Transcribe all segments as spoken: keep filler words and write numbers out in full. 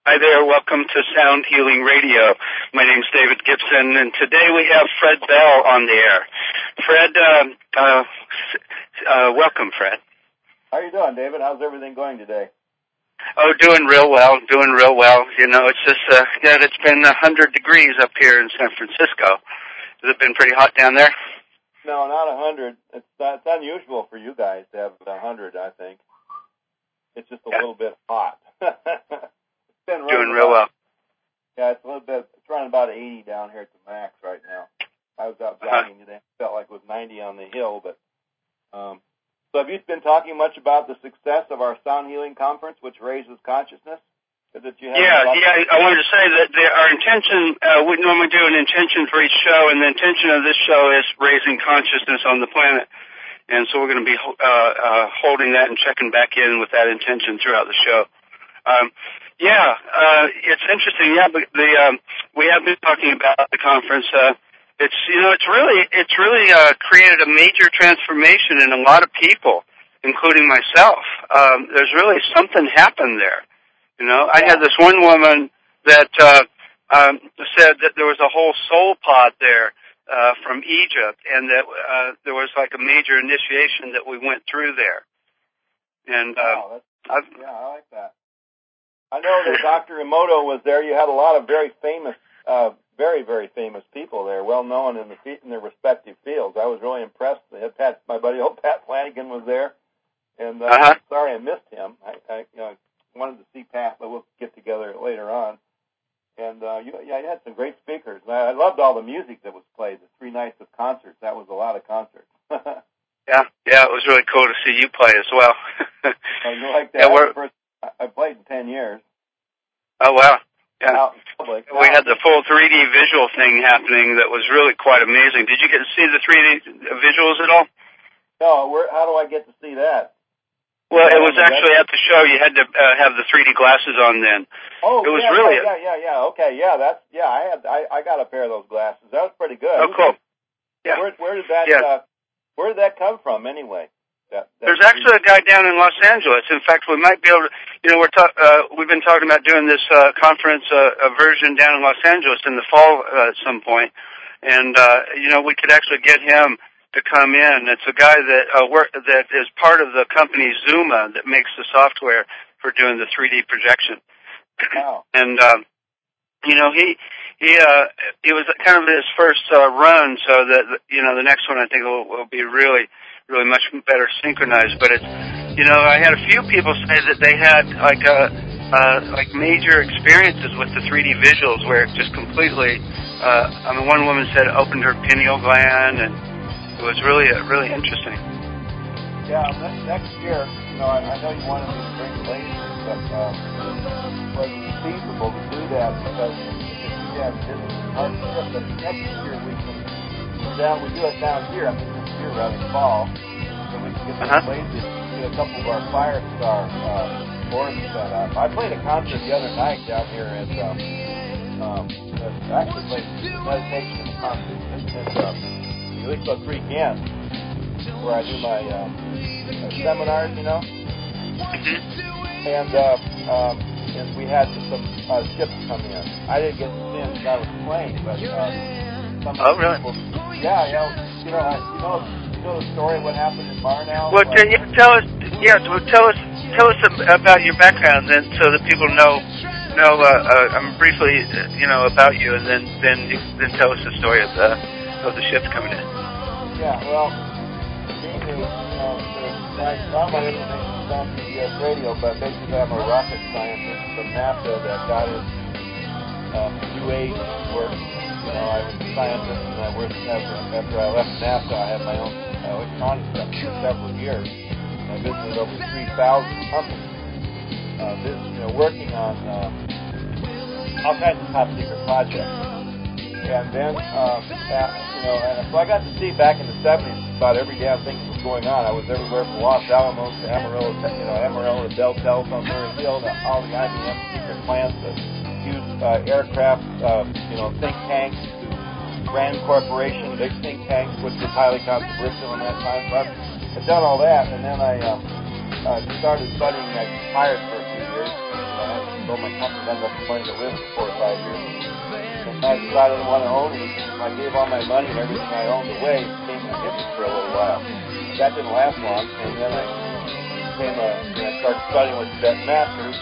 Hi there, welcome to Sound Healing Radio. My name's David Gibson, and today we have Fred Bell on the air. Fred, uh, uh, uh, welcome, Fred. How are you doing, David? How's everything going today? Oh, doing real well, doing real well. You know, it's just, uh, yeah, it's been one hundred degrees up here in San Francisco. Has it been pretty hot down there? No, not one hundred. It's, uh, it's unusual for you guys to have one hundred, I think. It's just a yeah. little bit hot. It's been doing real about, well. Yeah, it's a little bit, it's running about eighty down here at the max right now. I was out jogging uh-huh. today. Felt like it was ninety on the hill, but, um, so have you been talking much about the success of our Sound Healing Conference, which raises consciousness? That you have yeah, yeah. I wanted to say that the, our intention, uh, we normally do an intention for each show, and the intention of this show is raising consciousness on the planet. And so we're going to be uh, uh, holding that and checking back in with that intention throughout the show. Um, yeah, uh, it's interesting. Yeah, but the um, we have been talking about the conference. Uh, it's you know, it's really it's really uh, created a major transformation in a lot of people, including myself. Um, there's really something happened there. You know, I had this one woman that uh, um, said that there was a whole soul pod there. Uh, from Egypt, and that uh, there was like a major initiation that we went through there. And uh, wow, that's, yeah, I like that. I know that Doctor Emoto was there. You had a lot of very famous, uh, very very famous people there, well known in the in their respective fields. I was really impressed. They had Pat, my buddy old Pat Flanagan was there, and uh, uh-huh. sorry I missed him. I, I you know wanted to see Pat, but we'll get together later on. And, uh, you, yeah, you had some great speakers. I loved all the music that was played, the three nights of concerts. That was a lot of concerts. yeah, yeah, it was really cool to see you play as well. Oh, you like that? Yeah, we're, first, I played in ten years. Oh, wow. Yeah. Out in public. We had the full three D visual thing happening that was really quite amazing. Did you get to see the three D visuals at all? No, where, how do I get to see that? Well, it was actually at the show. You had to uh, have the three D glasses on then. Oh, it was yeah, really yeah, yeah, yeah, yeah. Okay, yeah, that's yeah. I had I, I got a pair of those glasses. That was pretty good. Oh, cool. Yeah. Where, where did that yeah. uh, Where did that come from anyway? That, that There's actually a guy down in Los Angeles. In fact, we might be able to. You know, we're ta- uh, we've been talking about doing this uh, conference uh, a version down in Los Angeles in the fall uh, at some point, and uh, you know, we could actually get him to come in. It's a guy that uh, work that is part of the company Zuma that makes the software for doing the three D projection. Wow. And um, you know, he he uh, it was kind of his first uh, run, so that you know the next one I think will, will be really really much better synchronized. But it's you know I had a few people say that they had like a uh, like major experiences with the three D visuals where it just completely. Uh, I mean, one woman said it opened her pineal gland and. It was really, uh, really interesting. Yeah, next year, you know, I, I know you wanted me to bring lasers, but um, it wasn't feasible to do that because we have business partnership. But next year we can do that. We do it down here. I mean, this year rather fall, so we can get uh-huh. some lasers. Get a couple of our Firestar uh, boards set up. I played a concert the other night down here at um, um, actually played meditation concert at um, Elixir Creek Inn, where I do my um, uh, seminars, you know. Mm-hmm. And, uh, um, and we had some uh, ships come in. I didn't get to see them because I was playing, but uh, some oh, of the really? people, yeah, yeah, you know, I, you know, you know the story of what happened in Marnow. Well, right? yeah, tell us, yeah, well, tell us, tell us about your background, then, so that people know, know, uh, uh, um, briefly, uh, you know, about you, and then, then, you, then tell us the story of the, of the ships coming in. Yeah, well, being a, you know, my, all my information is on P B S Radio, but basically I'm a rocket scientist from NASA that got into um, New Age work. You know, I was a scientist, and I worked after, after I left NASA. I had my own electronics stuff for several years. I visited over three thousand companies, uh, visited, you know, working on uh, all kinds of top secret projects. And then, um, at, you know, and so I got to see back in the seventies about every damn thing that was going on. I was everywhere from Los Alamos to Amarillo, you know, Amarillo to Bell Telephone, Murray Hill, to all the I B M secret plans to use uh, aircraft, uh, you know, think tanks to Rand Corporation, big think tanks, which was highly controversial in that time. So I've, I've done all that, and then I uh, uh, started studying. I retired for a few years. You know, sold my company, ended up wanting to live for four or five years. And I decided I didn't want to own anything. I gave all my money and everything I owned away, became a hippie for a little while. That didn't last long, and then I became a, and I started studying with Tibetan masters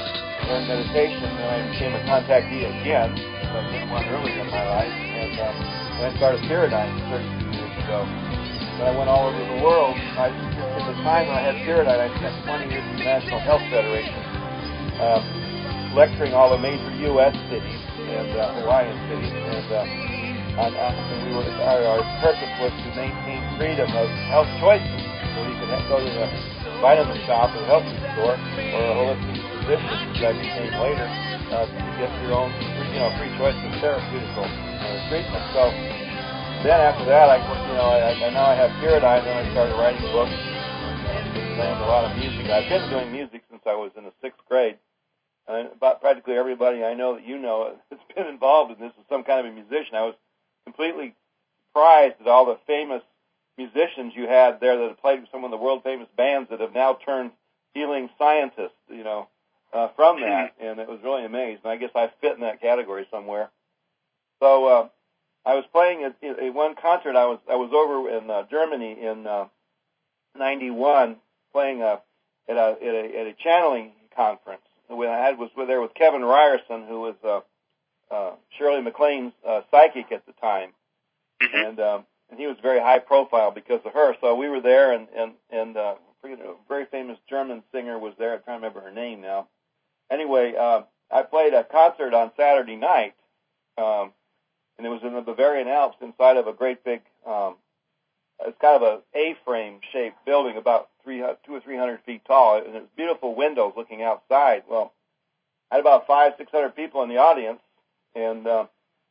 and meditation, and I became a contactee again, as I did one earlier in my life, and um, then I started Paradigm thirty-two years ago. When I went all over the world, I, at the time when I had Paradigm, I spent twenty years at the National Health Federation, um, lecturing all the major U S cities and uh, Hawaiian cities, and uh, on, on, and we were, our, our purpose was to maintain freedom of health choices, so you could have, go to the vitamin shop or the health food store or a holistic physician, which I became later, uh, to get your own, you know, free choice of therapeutical uh, treatment. So then after that, I, you know, I, I now I have Paradigm, and I started writing books, uh, playing a lot of music. I've been doing music since I was in the sixth grade. And about practically everybody I know that you know has been involved in this as some kind of a musician. I was completely surprised at all the famous musicians you had there that have played with some of the world-famous bands that have now turned healing scientists, you know, uh, from that. And it was really amazing. I guess I fit in that category somewhere. So uh, I was playing at, at one concert. I was I was over in uh, Germany in uh, ninety-one playing a, at, a, at, a, at a channeling conference. When I had was there with Kevin Ryerson, who was uh, uh, Shirley MacLaine's uh, psychic at the time, and um, and he was very high profile because of her. So we were there, and and and uh, a very famous German singer was there. I'm trying to remember her name now. Anyway, uh, I played a concert on Saturday night, um, and it was in the Bavarian Alps inside of a great big. Um, it's kind of a A-frame shaped building, about three, two or three hundred feet tall, and it's beautiful windows looking outside. Well, I had about five, six hundred people in the audience, and uh,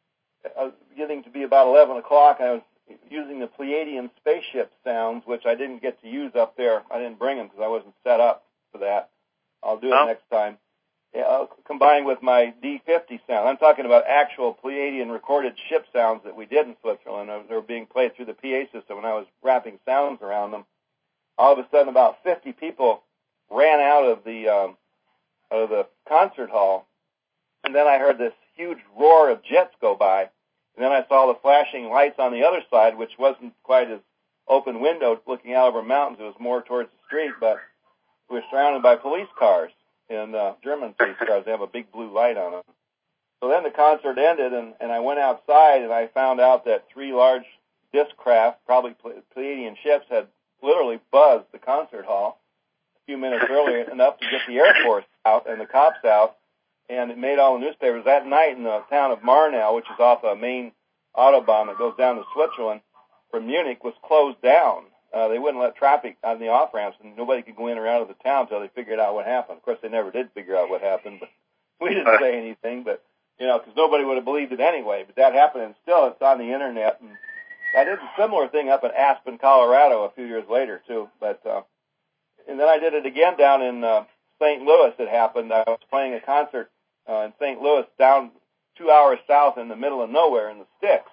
I was getting to be about eleven o'clock. And I was using the Pleiadian spaceship sounds, which I didn't get to use up there. I didn't bring them because I wasn't set up for that. I'll do it oh. next time. Yeah, I'll combine with my D fifty sound. I'm talking about actual Pleiadian recorded ship sounds that we did in Switzerland. They were being played through the P A system, and I was wrapping sounds around them. All of a sudden, about fifty people ran out of the um, out of the concert hall, and then I heard this huge roar of jets go by, and then I saw the flashing lights on the other side, which wasn't quite as open window looking out over mountains. It was more towards the street, but we were surrounded by police cars. And uh, German police cars, they have a big blue light on them. So then the concert ended, and, and I went outside, and I found out that three large disc craft, probably Pleiadian ships, had literally buzzed the concert hall a few minutes earlier, enough to get the Air Force out and the cops out, and it made all the newspapers. That night in the town of Marnau, which is off a main autobahn that goes down to Switzerland from Munich, was closed down. Uh, they wouldn't let traffic on the off-ramps, and nobody could go in or out of the town until they figured out what happened. Of course, they never did figure out what happened, but we didn't say anything, but, you know, because nobody would have believed it anyway. But that happened, and still it's on the Internet. And I did a similar thing up in Aspen, Colorado a few years later, too. But uh, and then I did it again down in uh, Saint Louis. It happened. I was playing a concert uh, in Saint Louis down two hours south in the middle of nowhere in the sticks.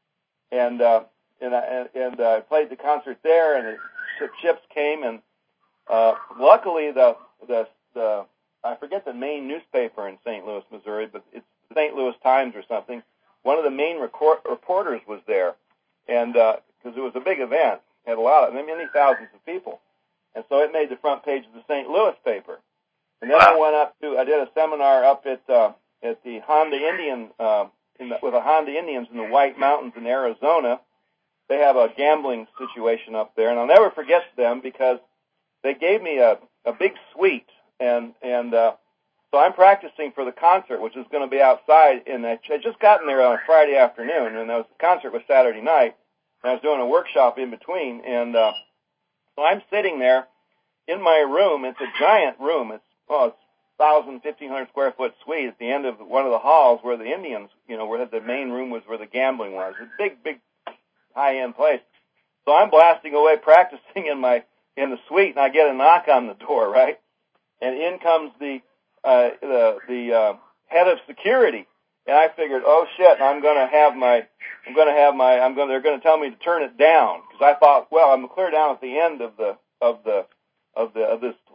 And... Uh, And I and uh, played the concert there, and the ships came, and uh, luckily the the the I forget the main newspaper in Saint Louis, Missouri, but it's the Saint Louis Times or something. One of the main record, reporters was there, and because uh, it was a big event, had a lot of many thousands of people, and so it made the front page of the Saint Louis paper. And then I went up to I did a seminar up at uh, at the Honda Indian uh, in the, with the Honda Indians in the White Mountains in Arizona. They have a gambling situation up there, and I'll never forget them because they gave me a, a big suite, and and uh, so I'm practicing for the concert, which is going to be outside, and I had just gotten there on a Friday afternoon, and the concert was Saturday night, and I was doing a workshop in between, and uh, so I'm sitting there in my room. It's a giant room. It's, oh, it's one thousand, fifteen hundred square foot suite at the end of one of the halls where the Indians, you know, where the main room was where the gambling was. It's a big, big, high-end place. So I'm blasting away practicing in my in the suite, and I get a knock on the door, right? And in comes the uh, the the uh, head of security, and I figured, oh shit, I'm going to have my I'm going to have my I'm going they're going to tell me to turn it down because I thought, well, I'm clear down at the end of the of the of the of this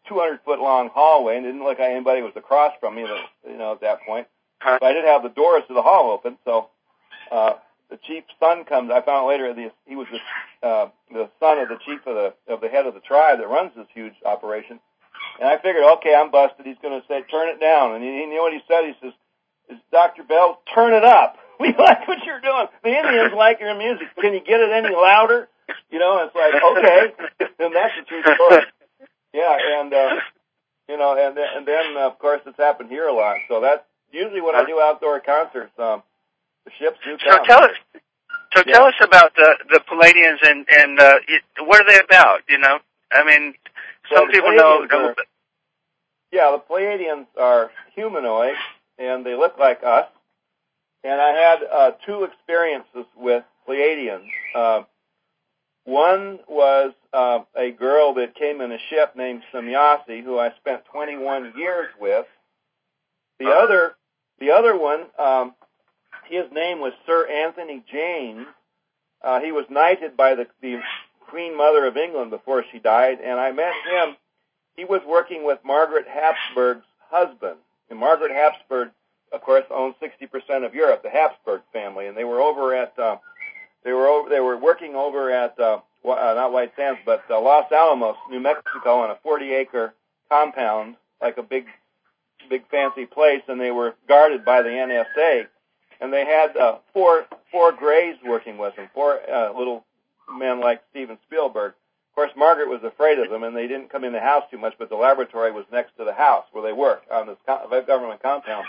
two hundred foot long hallway, and it didn't look like anybody was across from me, you know, at that point. Huh? But I did have the doors to the hall open, so uh, the chief's son comes. I found later the, he was the, uh, the son of the chief of the of the head of the tribe that runs this huge operation. And I figured, okay, I'm busted. He's going to say, turn it down. And you know what he said? He says, is Doctor Bell, turn it up. We like what you're doing. The Indians like your music. Can you get it any louder? You know, and it's like, okay. And that's the true story. Yeah, and, uh, you know, and, and then, uh, of course, it's happened here a lot. So that's usually when I do outdoor concerts, um, the ships do come. So tell us, so yeah. tell us about the, the Pleiadians and, and uh, it, what are they about, you know? I mean, some so people know. Are, yeah, the Pleiadians are humanoid, and they look like us. And I had uh, two experiences with Pleiadians. Uh, one was uh, a girl that came in a ship named Semyasi, who I spent twenty-one years with. The oh. other, the other one, um, his name was Sir Anthony James. Uh, he was knighted by the, the Queen Mother of England before she died, and I met him. He was working with Margaret Habsburg's husband. And Margaret Habsburg, of course, owns sixty percent of Europe, the Habsburg family, and they were over at uh, they were over, they were working over at uh, uh, not White Sands, but uh, Los Alamos, New Mexico, on a forty acre compound, like a big big fancy place, and they were guarded by the N S A, and they had uh, four four Greys working with them, four uh, little men like Steven Spielberg. Of course, Margaret was afraid of them, and they didn't come in the house too much, but the laboratory was next to the house where they worked on this government compound.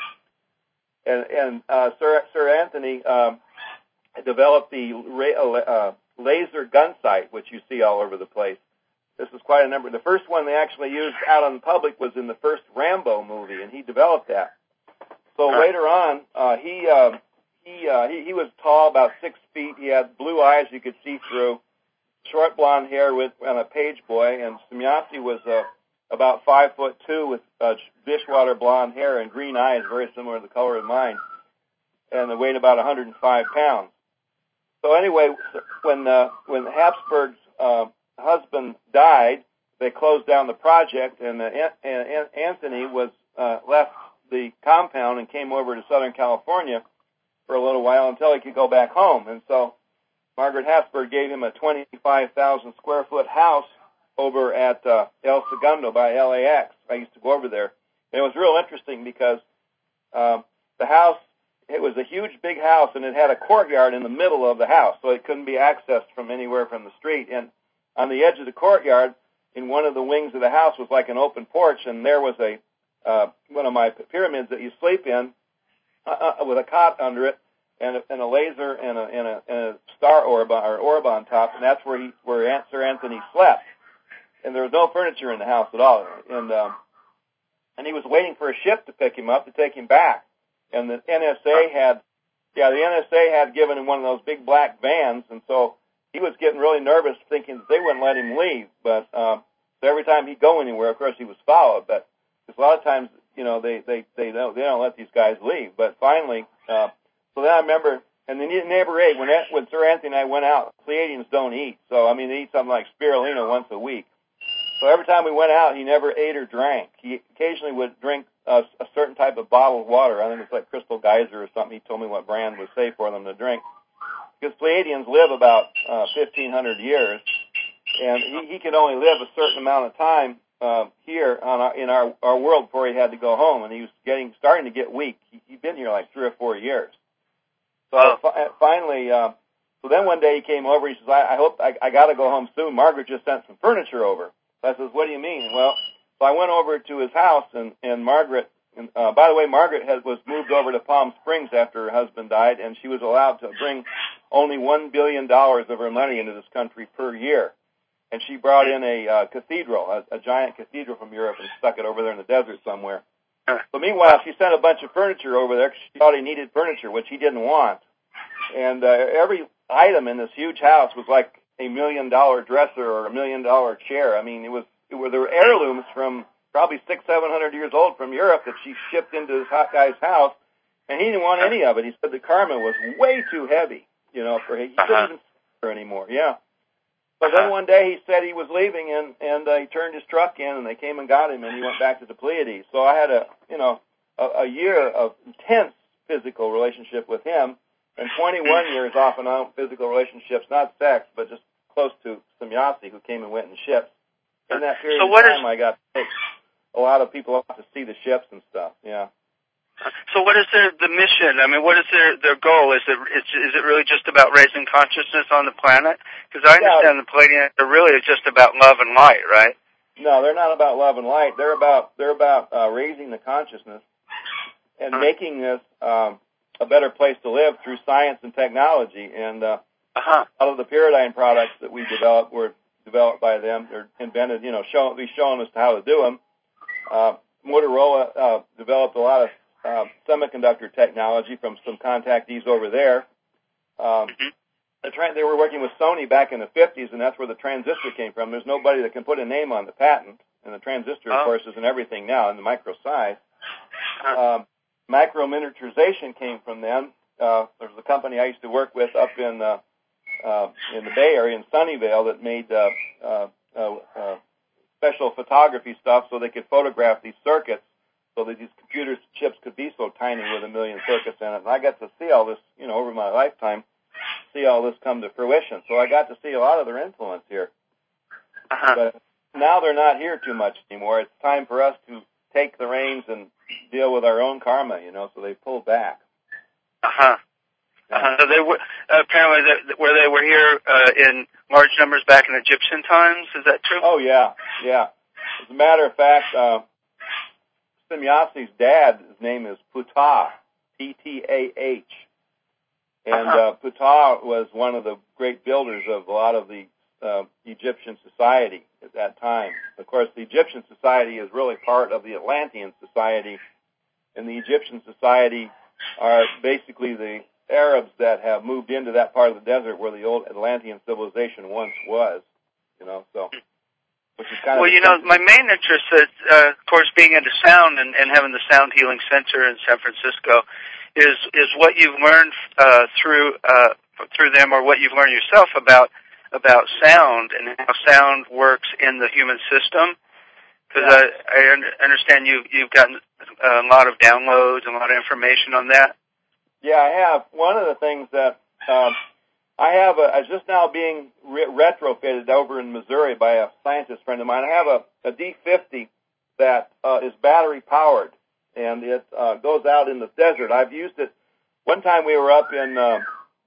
And, and uh, Sir, Sir Anthony um, developed the uh, laser gun sight, which you see all over the place. This is quite a number. The first one they actually used out on the public was in the first Rambo movie, and he developed that. So uh, later on, uh, he, uh, he, uh, he he was tall, about six feet. He had blue eyes you could see through, short blonde hair with and a page boy, and Semyasi was uh, about five foot two with uh, dishwater blonde hair and green eyes, very similar to the color of mine, and they weighed about one hundred five pounds. So anyway, when uh, when Habsburg's uh, husband died, they closed down the project, and, uh, and Anthony was uh, left the compound and came over to Southern California for a little while until he could go back home. And so Margaret Habsburg gave him a twenty-five thousand square foot house over at uh, El Segundo by L A X. I used to go over there. And it was real interesting because um, the house, it was a huge big house, and it had a courtyard in the middle of the house, so it couldn't be accessed from anywhere from the street. And on the edge of the courtyard, in one of the wings of the house, was like an open porch, and there was a uh, one of my pyramids that you sleep in uh, uh, with a cot under it, and a, and a laser and a, and a, and a star orb or orb on top, and that's where he where Sir Anthony slept. And there was no furniture in the house at all, and um, and he was waiting for a ship to pick him up to take him back. And the N S A had, yeah, the N S A had given him one of those big black vans, and so he was getting really nervous, thinking that they wouldn't let him leave. But um, so every time he'd go anywhere, of course, he was followed. But a lot of times, you know, they they they don't they don't let these guys leave. But finally, uh, so then I remember, and the neighbor ate when when Sir Anthony and I went out. Pleiadians don't eat, so I mean they eat something like spirulina once a week. So every time we went out, he never ate or drank. He occasionally would drink a, a certain type of bottled water. I think it's like Crystal Geyser or something. He told me what brand was safe for them to drink. Because Pleiadians live about uh, fifteen hundred years, and he, he could only live a certain amount of time uh, here on our, in our, our world before he had to go home, and he was getting starting to get weak. He, he'd been here like three or four years. So oh. fi- finally, uh, so then one day he came over. He says, "I, I hope I, I got to go home soon. Margaret just sent some furniture over." I says, "What do you mean?" Well, so I went over to his house, and, and Margaret, and, uh, by the way, Margaret has, was moved over to Palm Springs after her husband died, and she was allowed to bring only one billion dollars of her money into this country per year. And she brought in a uh, cathedral, a, a giant cathedral from Europe, and stuck it over there in the desert somewhere. So meanwhile, she sent a bunch of furniture over there because she thought he needed furniture, which he didn't want. And uh, every item in this huge house was like a million dollar dresser or a million dollar chair. I mean, it was, it were, there were heirlooms from probably six, seven hundred years old from Europe that she shipped into this hot guy's house, and he didn't want any of it. He said the Karma was way too heavy, you know, for he, he couldn't uh-huh. even see her anymore. Yeah. So uh-huh. then one day he said he was leaving, and and uh, he turned his truck in, and they came and got him, and he went back to the Pleiades. So I had a you know a, a year of intense physical relationship with him, and twenty-one years off and on physical relationships, not sex, but just close to Semyasi, who came and went in ships. In that period so of what time, is, I got to take a lot of people out to see the ships and stuff. Yeah. So what is their the mission? I mean, what is their their goal? Is it is, is it really just about raising consciousness on the planet? Because I understand yeah. the Pleiadians are really just about love and light, right? No, they're not about love and light. They're about they're about uh, raising the consciousness and uh-huh. making this um, a better place to live through science and technology. And uh, uh-huh. all of the Pyridine products that we developed were developed by them. They're invented, you know, show, at least showing us how to do them. Uh, Motorola uh, developed a lot of uh, semiconductor technology from some contactees over there. Um, mm-hmm. the tra- they were working with Sony back in the fifties, and that's where the transistor came from. There's nobody that can put a name on the patent, and the transistor, oh. of course, is in everything now in the micro size. Uh-huh. Um, macro miniaturization came from them. Uh, there was a company I used to work with up in uh, uh, in the Bay Area in Sunnyvale that made uh, uh, uh, uh, special photography stuff so they could photograph these circuits so that these computer chips could be so tiny with a million circuits in it. And I got to see all this, you know, over my lifetime, see all this come to fruition. So I got to see a lot of their influence here. Uh-huh. But now they're not here too much anymore. It's time for us to take the reins and deal with our own karma, you know, so they pulled back. Uh-huh. Uh-huh. So they were, uh, apparently they, where they were here uh, in large numbers back in Egyptian times. Is that true? Oh, yeah, yeah. As a matter of fact, uh, Semyasi's dad, his name is Ptah, P T A H. And uh-huh. uh, Ptah was one of the great builders of a lot of the uh, Egyptian society at that time. Of course, the Egyptian society is really part of the Atlantean society, and the Egyptian society are basically the Arabs that have moved into that part of the desert where the old Atlantean civilization once was, you know, so... Which is kind well, of you know, my main interest is, uh, of course, being into sound and, and having the Sound Healing Center in San Francisco is is what you've learned uh, through uh, through them, or what you've learned yourself about about sound and how sound works in the human system. Because yeah. I, I un- understand you you've gotten a lot of downloads and a lot of information on that. Yeah, I have. One of the things that um, I have, a, I just now being re- retrofitted over in Missouri by a scientist friend of mine. I have a, a D fifty that uh, is battery powered, and it uh, goes out in the desert. I've used it. One time we were up in uh,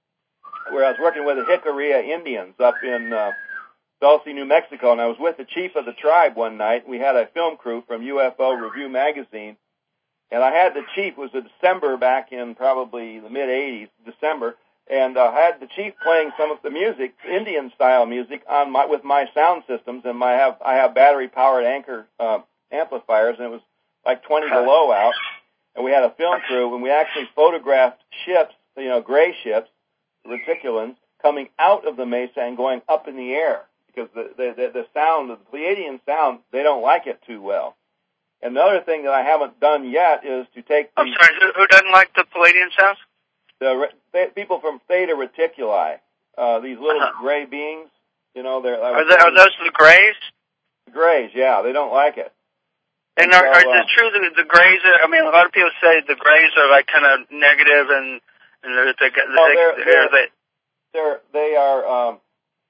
where I was working with the Jicarilla Indians up in uh, Dulce, New Mexico, and I was with the chief of the tribe one night. We had a film crew from U F O Review magazine, and I had the chief. It was a December back in probably the mid eighties, December. And uh, I had the chief playing some of the music, Indian-style music, on my with my sound systems, and my have I have battery-powered Anchor uh, amplifiers, and it was like twenty below out. And we had a film crew, and we actually photographed ships, you know, gray ships, reticulans, coming out of the mesa and going up in the air because the the, the, the sound, the Pleiadian sound, they don't like it too well. And the other thing that I haven't done yet is to take the... I'm sorry, who, who doesn't like the Pleiadian sounds? The th- people from Theta Reticuli, uh, these little uh-huh. gray beings, you know, they're... Are, they, are those the grays? The grays, yeah, they don't like it. And, and are, so, are uh, it true that the grays are, I mean, a lot of people say the grays are like kind of negative and, and they're, they, no, they, they're, they're, they, they're, they are, um,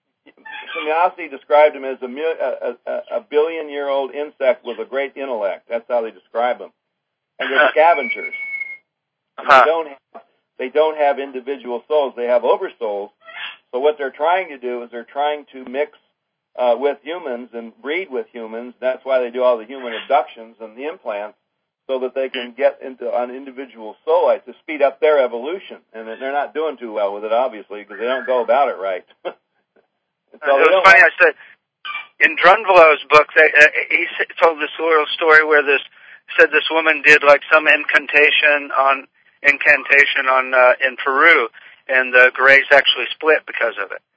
Semyasi described them as a, a, a, a billion-year-old insect with a great intellect. That's how they describe them. And they're scavengers. And uh-huh. They don't have, they don't have individual souls. They have oversouls. So what they're trying to do is they're trying to mix uh, with humans and breed with humans. That's why they do all the human abductions and the implants, so that they can get into an individual soulite to speed up their evolution. And they're not doing too well with it, obviously, because they don't go about it right. so it was funny. I said in Drunvalo's book, they, uh, he told this little story where this said this woman did like some incantation on incantation on uh, in Peru, and the grays actually split because of it.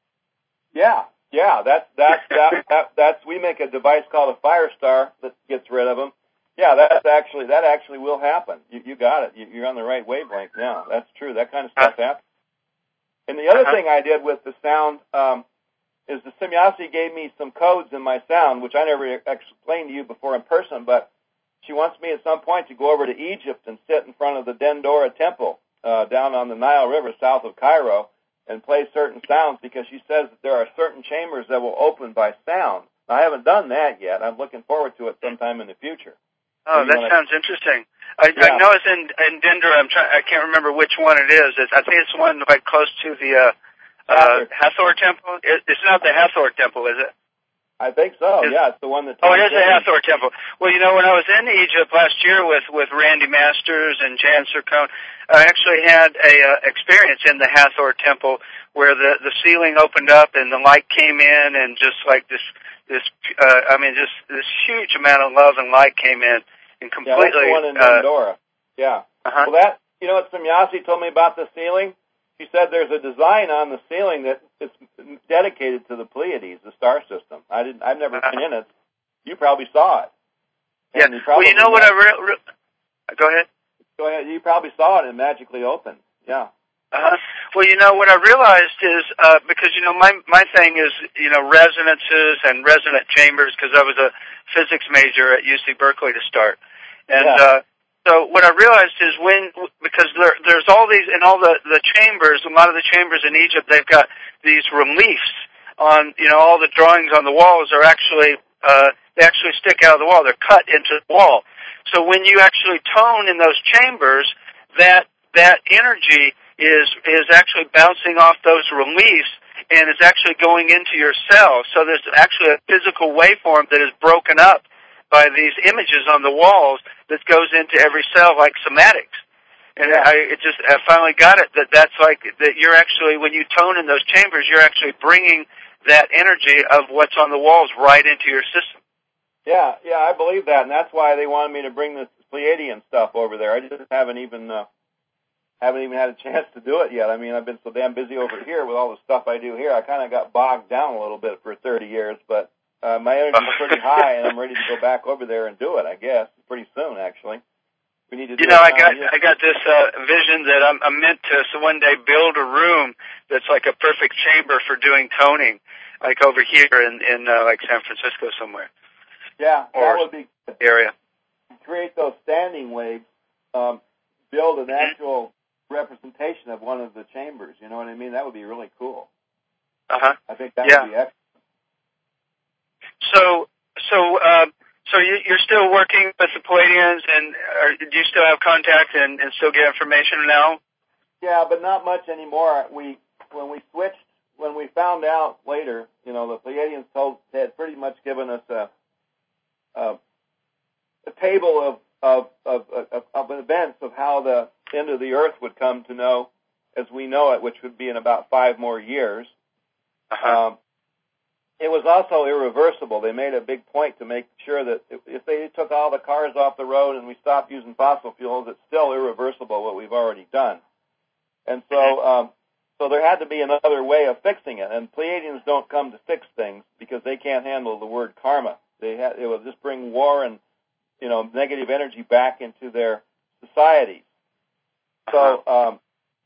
Yeah, yeah. That's that's that, that that's we make a device called a Firestar that gets rid of them. Yeah, that's actually that actually will happen. You, you got it. You, you're on the right wavelength now. That's true. That kind of stuff uh, happens. And the other uh-huh. thing I did with the sound, um, is the Semjase gave me some codes in my sound, which I never explained to you before in person, but she wants me at some point to go over to Egypt and sit in front of the Dendora Temple uh, down on the Nile River south of Cairo and play certain sounds, because she says that there are certain chambers that will open by sound. Now, I haven't done that yet. I'm looking forward to it sometime in the future. Oh, that sounds to... interesting. I, yeah. I know it's in, in Dendora. I'm trying. I can't remember which one it is. It's, I think it's one like close to the uh, uh, Hathor Temple. It, it's not the Hathor Temple, is it? I think so. Is, yeah, it's the one that. Oh, it is the Hathor Temple. Well, you know, when I was in Egypt last year with with Randy Masters and Chancellor Cohn, I actually had a uh, experience in the Hathor Temple where the the ceiling opened up and the light came in, and just like this this uh, I mean, just this huge amount of love and light came in and completely. Yeah, that's the one in Dendora. Uh, yeah. Uh-huh. Well, that you know what Semjase told me about the ceiling. She said there's a design on the ceiling that is dedicated to the Pleiades, the star system. I didn't. I've never been in it. You probably saw it. Yeah. You well, you know what I re- re- go ahead. Go ahead. You probably saw it and magically opened. Yeah. Uh-huh. Well, you know what I realized is uh, because you know my my thing is you know resonances and resonant chambers, because I was a physics major at U C Berkeley to start, and. Yeah. Uh, So what I realized is when, because there, there's all these, in all the, the chambers, a lot of the chambers in Egypt, they've got these reliefs on, you know, all the drawings on the walls are actually, uh, they actually stick out of the wall. They're cut into the wall. So when you actually tone in those chambers, that, that energy is, is actually bouncing off those reliefs and is actually going into your cells. So there's actually a physical waveform that is broken up by these images on the walls that goes into every cell like somatics. And yeah. I it just I finally got it that that's like that you're actually, when you tone in those chambers, you're actually bringing that energy of what's on the walls right into your system. Yeah, yeah, I believe that, and that's why they wanted me to bring this Pleiadian stuff over there. I just haven't even uh, haven't even had a chance to do it yet. I mean, I've been so damn busy over here with all the stuff I do here. I kind of got bogged down a little bit for thirty years, but Uh, my energy is pretty high, and I'm ready to go back over there and do it, I guess, pretty soon, actually. We need to do You know, I got here. I got this uh, vision that I'm, I'm meant to so one day build a room that's like a perfect chamber for doing toning, like over here in, in uh, like San Francisco somewhere. Yeah, or that would be good. Area. Create those standing waves, um, build an mm-hmm. actual representation of one of the chambers, you know what I mean? That would be really cool. Uh-huh. I think that yeah. would be excellent. So, so, uh, so you, you're still working with the Pleiadians, and are, do you still have contact and, and still get information now? Yeah, but not much anymore. We, when we switched, when we found out later, you know, the Pleiadians told had pretty much given us a, a, a table of, of, of, of, of events of how the end of the Earth would come to know, as we know it, which would be in about five more years. Uh-huh. Um, It was also irreversible. They made a big point to make sure that if they took all the cars off the road and we stopped using fossil fuels, it's still irreversible what we've already done. And so um, so there had to be another way of fixing it. And Pleiadians don't come to fix things because they can't handle the word karma. They ha- it will just bring war and, you know, negative energy back into their societies. So um,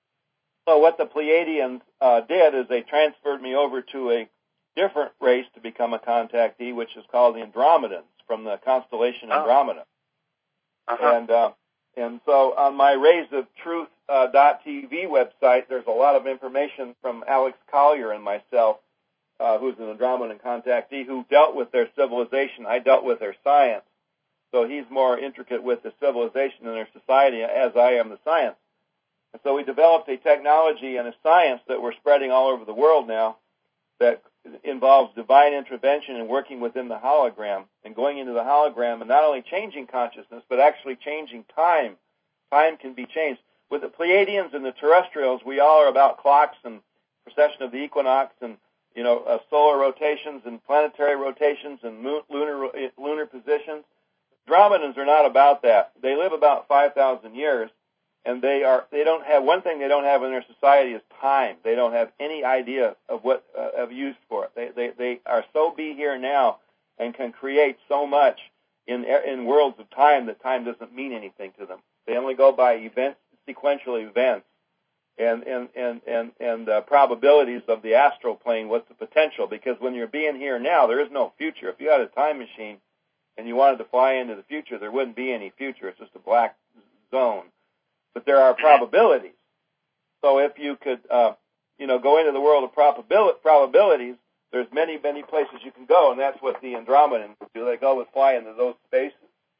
so what the Pleiadians uh, did is they transferred me over to a different race to become a contactee, which is called the Andromedans, from the constellation Andromeda. Oh. Uh-huh. And uh, and so on my Rays of Truth uh, dot T V website, there's a lot of information from Alex Collier and myself, uh, who's an Andromedan contactee, who dealt with their civilization. I dealt with their science. So he's more intricate with the civilization and their society, as I am the science. And so we developed a technology and a science that we're spreading all over the world now that involves divine intervention and working within the hologram and going into the hologram and not only changing consciousness, but actually changing time. Time can be changed. With the Pleiadians and the terrestrials, we all are about clocks and precession of the equinox and, you know, uh, solar rotations and planetary rotations and moon, lunar lunar positions. Andromedans are not about that. They live about five thousand years, and they are they don't have one thing they don't have in their society is time. They don't have any idea of what uh, of use for it. They they they are so be here now and can create so much in in worlds of time that time doesn't mean anything to them. They only go by events, sequential events, and and and and, and uh, probabilities of the astral plane. What's the potential? Because when you're being here now, there is no future. If you had a time machine and you wanted to fly into the future, there wouldn't be any future. It's just a black zone. But there are probabilities. So if you could, uh, you know, go into the world of probabil- probabilities, there's many, many places you can go, and that's what the Andromedans do. They go and fly into those spaces,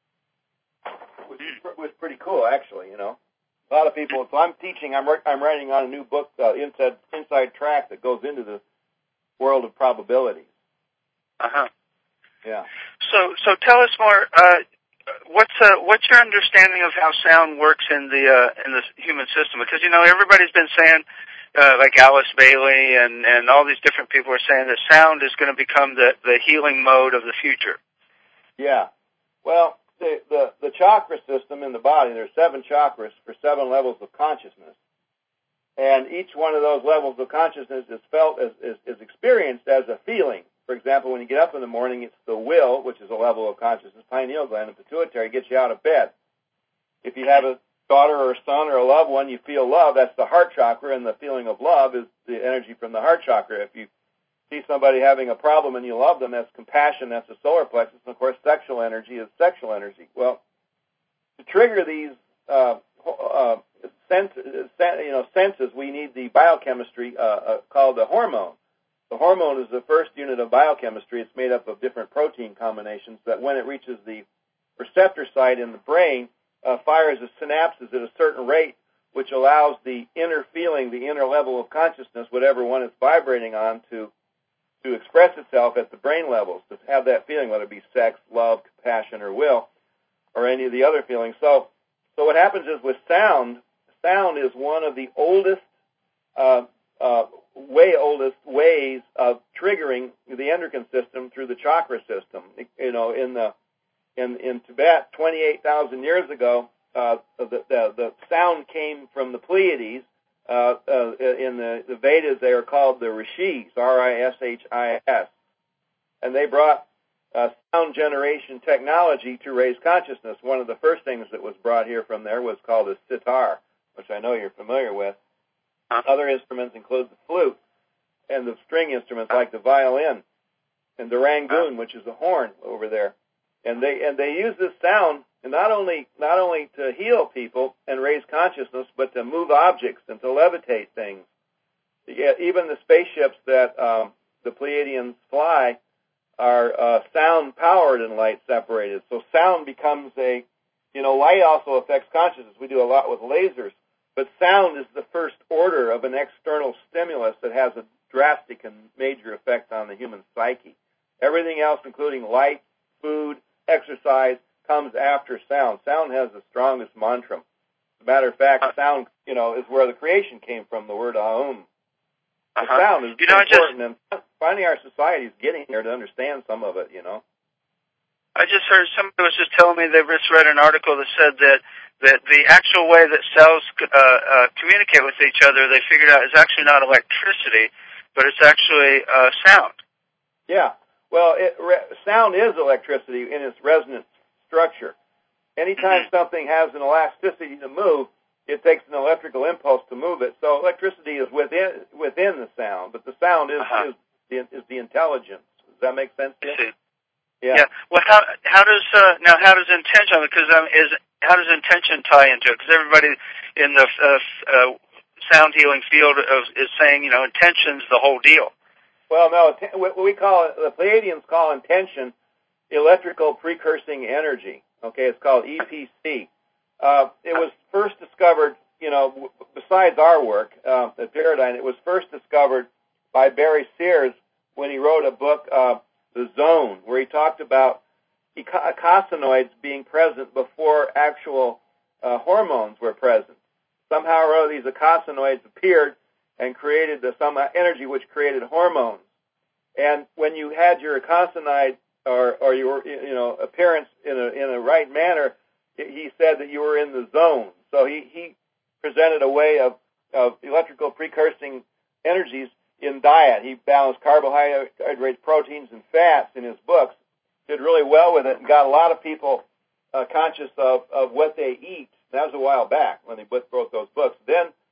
which is, which is pretty cool, actually, you know. A lot of people, so I'm teaching, I'm, I'm writing on a new book, uh, Inside, Inside Track, that goes into the world of probabilities. Uh-huh. Yeah. So, so tell us more, uh, What's uh, what's your understanding of how sound works in the uh, in the human system? Because you know everybody's been saying, uh, like Alice Bailey and, and all these different people are saying that sound is going to become the, the healing mode of the future. Yeah, well, the, the the chakra system in the body, there's seven chakras for seven levels of consciousness, and each one of those levels of consciousness is felt as is, is experienced as a feeling. For example, when you get up in the morning, it's the will, which is a level of consciousness, pineal gland, and pituitary gets you out of bed. If you have a daughter or a son or a loved one, you feel love, that's the heart chakra, and the feeling of love is the energy from the heart chakra. If you see somebody having a problem and you love them, that's compassion, that's the solar plexus, and of course sexual energy is sexual energy. Well, to trigger these uh, uh, sense, you know, senses, we need the biochemistry uh, uh, called the hormone. The hormone is the first unit of biochemistry. It's made up of different protein combinations that when it reaches the receptor site in the brain, uh, fires the synapses at a certain rate, which allows the inner feeling, the inner level of consciousness, whatever one it's vibrating on, to to express itself at the brain levels, to have that feeling, whether it be sex, love, compassion, or will, or any of the other feelings. So, so what happens is with sound, sound is one of the oldest uh, uh, way oldest ways of triggering the endocrine system through the chakra system. You know, in the in in Tibet, twenty-eight thousand years ago, uh, the, the the sound came from the Pleiades. Uh, uh, in the, the Vedas, they are called the Rishis, R I S H I S, and they brought uh, sound generation technology to raise consciousness. One of the first things that was brought here from there was called a sitar, which I know you're familiar with. Other instruments include the flute and the string instruments like the violin and the rangoon, which is a horn over there. And they and they use this sound and not only not only to heal people and raise consciousness, but to move objects and to levitate things. Yeah, even the spaceships that um, the Pleiadians fly are uh, sound powered and light separated. So sound becomes a, you know, light also affects consciousness. We do a lot with lasers. But sound is the first order of an external stimulus that has a drastic and major effect on the human psyche. Everything else, including light, food, exercise, comes after sound. Sound has the strongest mantra. As a matter of fact, sound, you know, is where the creation came from, the word aum. The uh-huh. sound is you know, important, just, and finally our society is getting there to understand some of it, you know. I just heard somebody was just telling me they just read an article that said that that the actual way that cells uh, uh, communicate with each other, they figured out is actually not electricity, but it's actually uh, sound. Yeah. Well, it, re- sound is electricity in its resonance structure. Anytime mm-hmm. something has an elasticity to move, it takes an electrical impulse to move it. So electricity is within within the sound, but the sound is uh-huh. is, the, is the intelligence. Does that make sense to you? Yeah. yeah. Well, how how does uh, now how does intention? Because um, is how does intention tie into it? Because everybody in the uh, uh, sound healing field of, is saying, you know, intention's the whole deal. Well, no. What we call it, the Pleiadians call intention electrical precursing energy. Okay, it's called E P C. Uh, it was first discovered, you know, besides our work uh, at Paradigm, it was first discovered by Barry Sears when he wrote a book, uh, The Zone, where he talked about eicosanoids being present before actual uh, hormones were present. Somehow or other, these eicosanoids appeared and created the, some energy which created hormones. And when you had your eicosanoid or, or your you know appearance in a in a right manner, he said that you were in the zone. So he, he presented a way of, of electrical precursing energies in diet. He balanced carbohydrates, proteins, and fats in his books. Did really well with it and got a lot of people uh, conscious of, of what they eat. That was a while back when they wrote those books. Then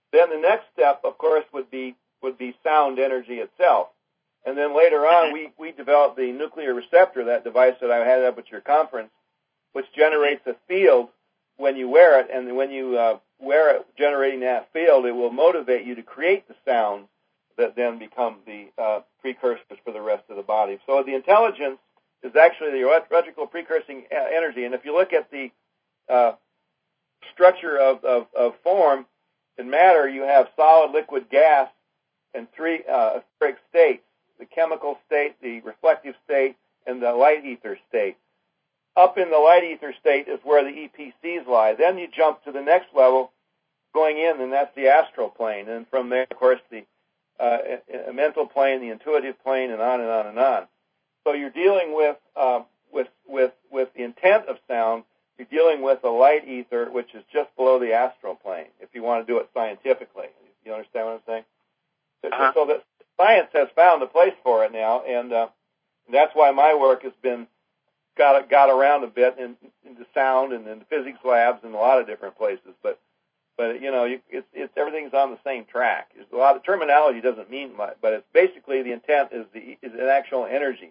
Then the next step, of course, would be would be sound energy itself. And then later on, we, we developed the nuclear receptor, that device that I had up at your conference, which generates a field when you wear it. And when you uh, wear it, generating that field, it will motivate you to create the sounds that then become the uh, precursors for the rest of the body. So the intelligence is actually the electrical precursing energy. And if you look at the uh, structure of, of, of form in matter, you have solid, liquid, gas, and three uh, etheric states: the chemical state, the reflective state, and the light ether state. Up in the light ether state is where the E P Cs lie. Then you jump to the next level going in, and that's the astral plane. And from there, of course, the uh, a mental plane, the intuitive plane, and on and on and on. So you're dealing with uh, with with with the intent of sound. You're dealing with a light ether, which is just below the astral plane, if you want to do it scientifically. You understand what I'm saying? Uh-huh. So that science has found a place for it now, and uh, that's why my work has been got got around a bit in, into sound and in the physics labs and a lot of different places. But but you know, you, it's it's everything's on the same track. There's a lot of terminology doesn't mean much, but it's basically the intent is the is an actual energy.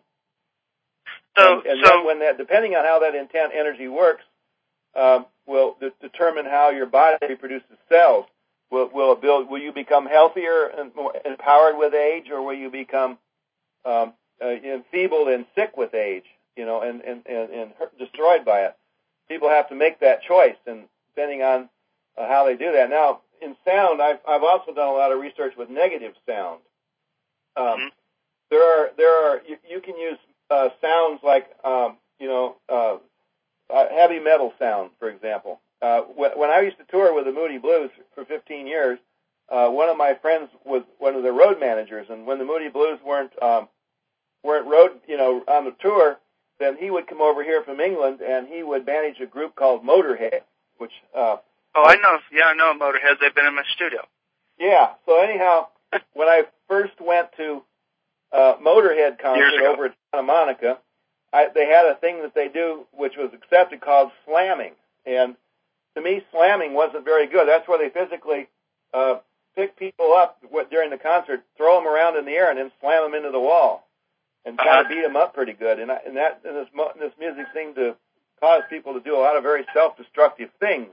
So and, and so then when that, depending on how that intent energy works, um, will de- determine how your body produces cells. Will will it build? Will you become healthier and more empowered with age, or will you become um, uh, enfeebled and sick with age? You know, and and, and and destroyed by it. People have to make that choice, and depending on uh, how they do that. Now, in sound, I've I've also done a lot of research with negative sound. Um, mm-hmm. There are there are you, you can use uh, sounds like um, you know uh, uh, heavy metal sound, for example. Uh, when I used to tour with the Moody Blues for fifteen years, uh, one of my friends was one of the road managers, and when the Moody Blues weren't um, weren't road, you know, on the tour, then he would come over here from England and he would manage a group called Motorhead, which. Uh, oh, I know. Yeah, I know Motorhead. They've been in my studio. Yeah. So anyhow, when I first went to uh, Motorhead concert over at Santa Monica, I, they had a thing that they do which was accepted called slamming, and to me, slamming wasn't very good. That's where they physically uh, pick people up during the concert, throw them around in the air, and then slam them into the wall, and kind uh-huh. of beat them up pretty good. And, I, and that and this this music seemed to cause people to do a lot of very self-destructive things.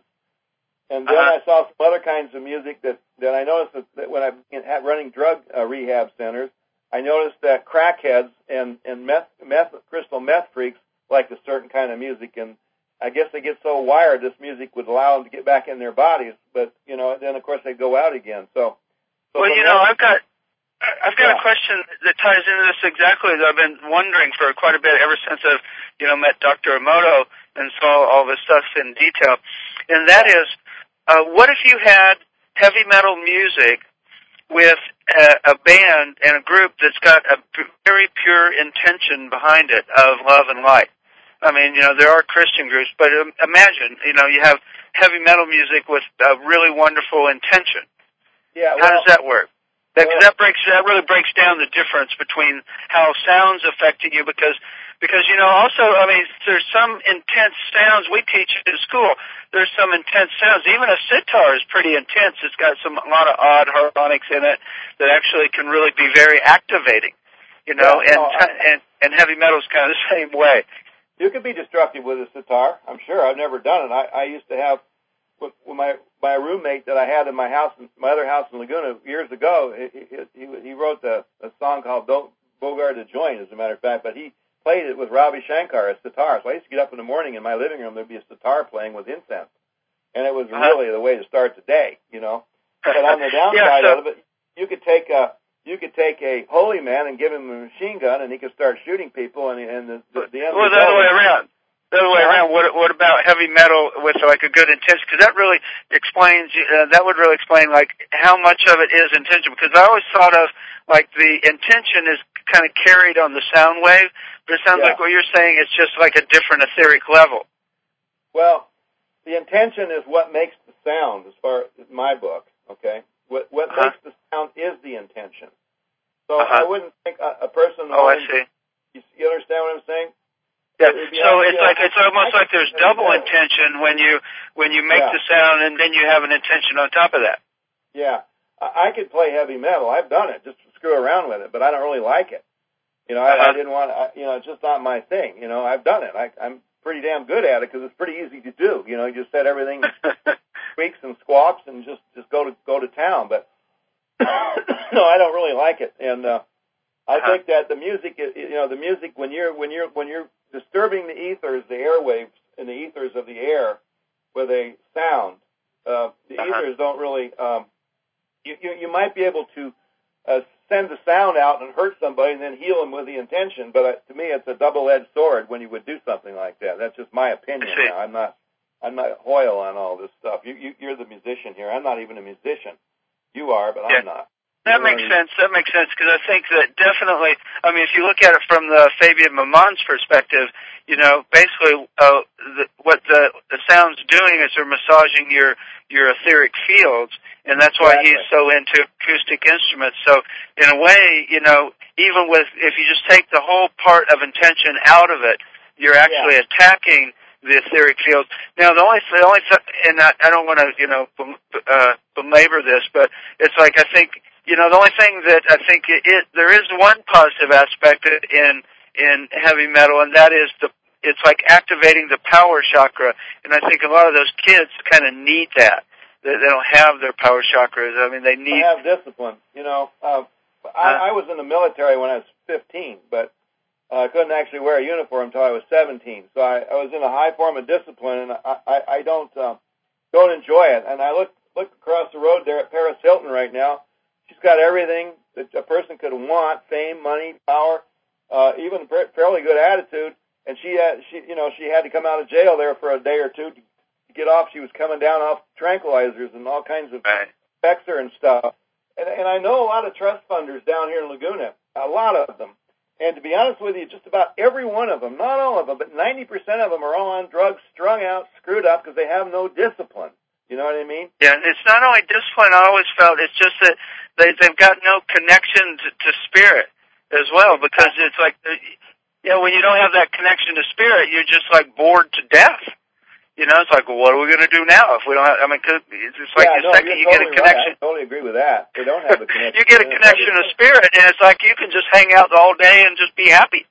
And then uh-huh. I saw some other kinds of music that, that I noticed that, that when I was running drug uh, rehab centers, I noticed that crackheads and and meth, meth crystal meth freaks liked a certain kind of music, and I guess they get so wired, this music would allow them to get back in their bodies, but, you know, then, of course, they go out again. So, so Well, you know, I've got I've got yeah. a question that ties into this exactly that I've been wondering for quite a bit ever since I've, you know, met Doctor Emoto and saw all this stuff in detail. And that is, uh, what if you had heavy metal music with a, a band and a group that's got a very pure intention behind it of love and light? I mean, you know, there are Christian groups, but imagine, you know, you have heavy metal music with a really wonderful intention. Yeah. Well, how does that work? That, well, that breaks. That really breaks down the difference between how sounds affecting you, because, because you know, also, I mean, there's some intense sounds we teach in school. There's some intense sounds. Even a sitar is pretty intense. It's got some a lot of odd harmonics in it that actually can really be very activating. You know, yeah, and, no, I, and and heavy metal is kind of the same way. You could be destructive with a sitar. I'm sure. I've never done it. I, I used to have with, with my my roommate that I had in my house, my other house in Laguna years ago. He he, he wrote a, a song called "Don't Bogart a Joint," as a matter of fact. But he played it with Ravi Shankar, a sitar. So I used to get up in the morning in my living room. There'd be a sitar playing with incense, and it was uh-huh. really the way to start the day, you know. But on the downside yeah, so, of it, you could take a You could take a holy man and give him a machine gun, and he could start shooting people. And, and the, the, the end. Well, the other way around. The other way yeah. around. What, what about heavy metal with like a good intention? Because that really explains. Uh, that would really explain like how much of it is intention. Because I always thought of like the intention is kind of carried on the sound wave, but it sounds yeah. like what you're saying is just like a different etheric level. Well, the intention is what makes the sound, as far as my book. Okay. What what uh-huh. makes the sound is the intention. So uh-huh. I wouldn't think a, a person. Oh, I see. You, you understand what I'm saying? Yeah. So it's like it's almost like there's double intention when you when you make yeah. the sound, and then you have an intention on top of that. Yeah. I, I could play heavy metal. I've done it just to screw around with it, but I don't really like it. You know, I, uh-huh. I didn't want to, you know, it's just not my thing. You know, I've done it. I, I'm pretty damn good at it because it's pretty easy to do. You know, you just set everything squeaks and squawks and just, just go to, go to town. But no, I don't really like it. And, uh, I uh-huh. think that the music, you know, the music when you're, when you're, when you're disturbing the ethers, the airwaves and the ethers of the air with a sound, uh, the uh-huh. ethers don't really, um, you, you, you might be able to, uh, send the sound out and hurt somebody and then heal them with the intention. But uh, to me, it's a double-edged sword when you would do something like that. That's just my opinion now. I'm not, I'm not Hoyle on all this stuff. You, you, you're the musician here. I'm not even a musician. You are, but yeah. I'm not. That makes sense. That makes sense because I think that definitely, I mean, if you look at it from the Fabian Maman's perspective, you know, basically uh, the, what the, the sound's doing is they're massaging your, your etheric fields, and that's why exactly. he's so into acoustic instruments. So in a way, you know, even with, if you just take the whole part of intention out of it, you're actually yeah. attacking the etheric field. Now, the only, the only, and I, I don't want to, you know, uh, belabor this, but it's like I think, you know, the only thing that I think it, it there is one positive aspect in in heavy metal, and that is the it's like activating the power chakra. And I think a lot of those kids kind of need that. They, they don't have their power chakras. I mean, they need. They have discipline. You know, uh, I, I was in the military when I was fifteen, but uh, I couldn't actually wear a uniform until I was seventeen. So I, I was in a high form of discipline, and I, I, I don't uh, don't enjoy it. And I look look across the road there at Paris Hilton right now. She's got everything that a person could want: fame, money, power, uh, even a fairly good attitude. And she, had, she, you know, she had to come out of jail there for a day or two to get off. She was coming down off tranquilizers and all kinds of Spexer and stuff. And, and I know a lot of trust funders down here in Laguna, a lot of them. And to be honest with you, just about every one of them, not all of them, but ninety percent of them are all on drugs, strung out, screwed up because they have no discipline. You know what I mean? Yeah, it's not only discipline. I always felt it's just that they, they've got no connection to, to spirit as well, because it's like, you know, when you don't have that connection to spirit, you're just like bored to death. You know, it's like, well, what are we going to do now if we don't have, I mean, cause it's just like yeah, the no, second you totally get a connection. Right. I totally agree with that. They don't have a connection. You get a connection to spirit, and it's like you can just hang out all day and just be happy.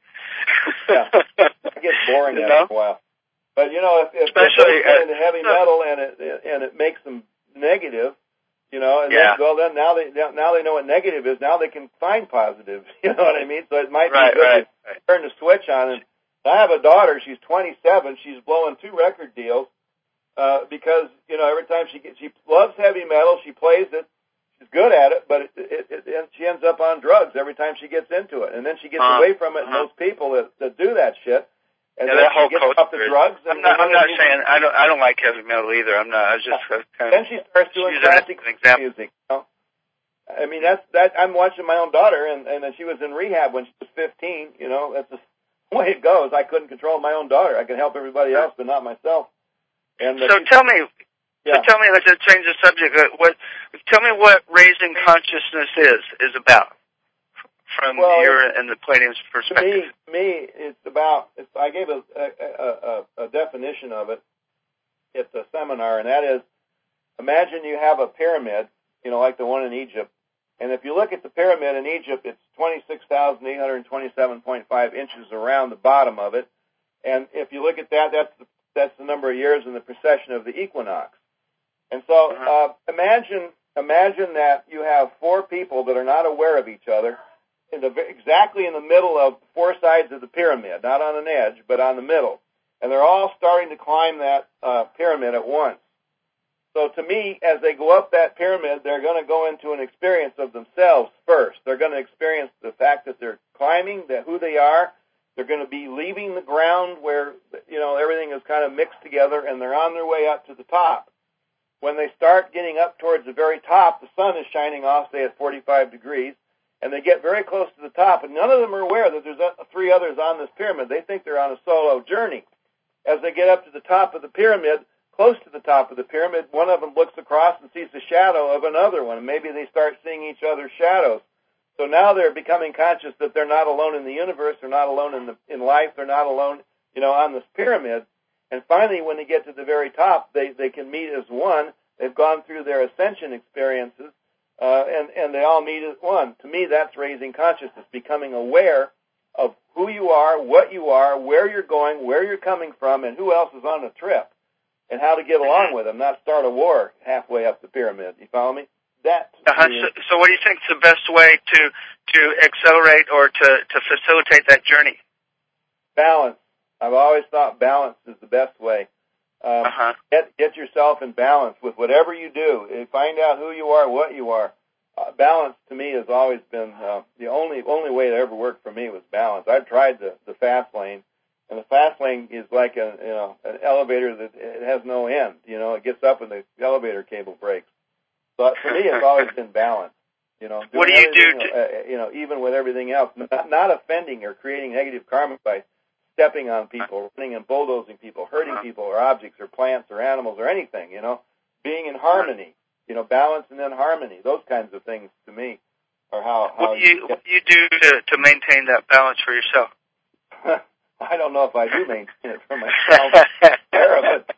Yeah, it gets boring you after know? a while. But you know, if, if Especially they get into heavy uh, metal and it and it makes them negative, you know, and yeah. then, well, then now they now they know what negative is. Now they can find positive. You know what I mean? So it might right, be good right, to right. turn the switch on. And I have a daughter. She's twenty-seven. She's blowing two record deals uh, because you know every time she gets, she loves heavy metal. She plays it. She's good at it, but it, it, it, it, she ends up on drugs every time she gets into it, and then she gets uh, away from it. Uh-huh. And those people that, that do that shit. And yeah, then that whole she gets off the drugs. And I'm not. I'm not saying I don't. I don't like heavy metal either. I'm not. I was just kind of. Then she starts doing classic music. You know? I mean, that's that. I'm watching my own daughter, and and she was in rehab when she was fifteen. You know, that's the way it goes. I couldn't control my own daughter. I can help everybody else, but not myself. And so tell me. Yeah. So tell me. Let's change the subject. What? Tell me what raising consciousness is is about. From well, your and the Palladium's perspective, to me, me, it's about. It's, I gave a, a, a, a definition of it at the seminar, and that is: imagine you have a pyramid, you know, like the one in Egypt, and if you look at the pyramid in Egypt, it's twenty-six thousand eight hundred twenty-seven point five inches around the bottom of it, and if you look at that, that's the, that's the number of years in the precession of the equinox. And so, uh, imagine imagine that you have four people that are not aware of each other. In the, exactly in the middle of four sides of the pyramid, not on an edge, but on the middle. And they're all starting to climb that uh, pyramid at once. So to me, as they go up that pyramid, they're going to go into an experience of themselves first. They're going to experience the fact that they're climbing, that who they are. They're going to be leaving the ground where, you know, everything is kind of mixed together, and they're on their way up to the top. When they start getting up towards the very top, the sun is shining off, say, at forty-five degrees. And they get very close to the top, and none of them are aware that there's three others on this pyramid. They think they're on a solo journey. As they get up to the top of the pyramid, close to the top of the pyramid, one of them looks across and sees the shadow of another one, and maybe they start seeing each other's shadows. So now they're becoming conscious that they're not alone in the universe, they're not alone in the in life, they're not alone, you know, on this pyramid. And finally, when they get to the very top, they, they can meet as one, They've gone through their ascension experiences, uh, and, and they all meet as one. To me, that's raising consciousness, becoming aware of who you are, what you are, where you're going, where you're coming from, and who else is on the trip, and how to get along with them, not start a war halfway up the pyramid. You follow me? That. Uh-huh. So, so what do you think is the best way to to accelerate or to, to facilitate that journey? Balance. I've always thought balance is the best way. Um, uh-huh. Get get yourself in balance with whatever you do. Find out who you are, what you are. Uh, balance to me has always been uh, the only only way that ever worked for me was balance. I've tried the the fast lane, and the fast lane is like a you know an elevator that it has no end. You know, it gets up and the elevator cable breaks. But for me, it's always been balance. You know, what do you do? To... Uh, you know, even with everything else, not, not offending or creating negative karma by stepping on people, running and bulldozing people, hurting people or objects or plants or animals or anything. You know, being in harmony. You know, balance and then harmony. Those kinds of things to me are how. how what do you, what do you do to to maintain that balance for yourself? I don't know if I do maintain it for myself. But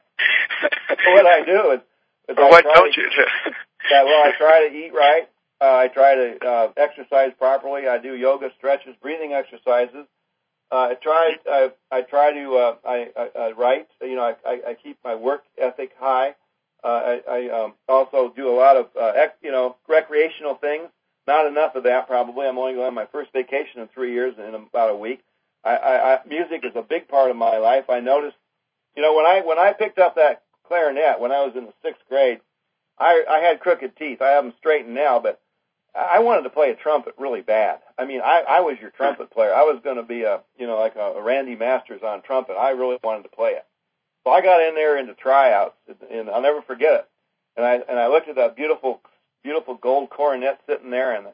what I do is, is well, I what try don't to, you do? Yeah, well, I try to eat right. Uh, I try to uh, exercise properly. I do yoga, stretches, breathing exercises. Uh, I try. I, I try to. Uh, I, I, I write. You know, I, I keep my work ethic high. Uh, I, I um, also do a lot of uh, ec- you know recreational things. Not enough of that, probably. I'm only going on my first vacation in three years in about a week. I, I, I, music is a big part of my life. I noticed, you know, when I when I picked up that clarinet when I was in the sixth grade, I, I had crooked teeth. I have them straightened now, but I wanted to play a trumpet really bad. I mean, I, I was your trumpet player. I was going to be a, you know, like a, a Randy Masters on trumpet. I really wanted to play it. So I got in there into tryouts, and I'll never forget it. And I and I looked at that beautiful, beautiful gold coronet sitting there, and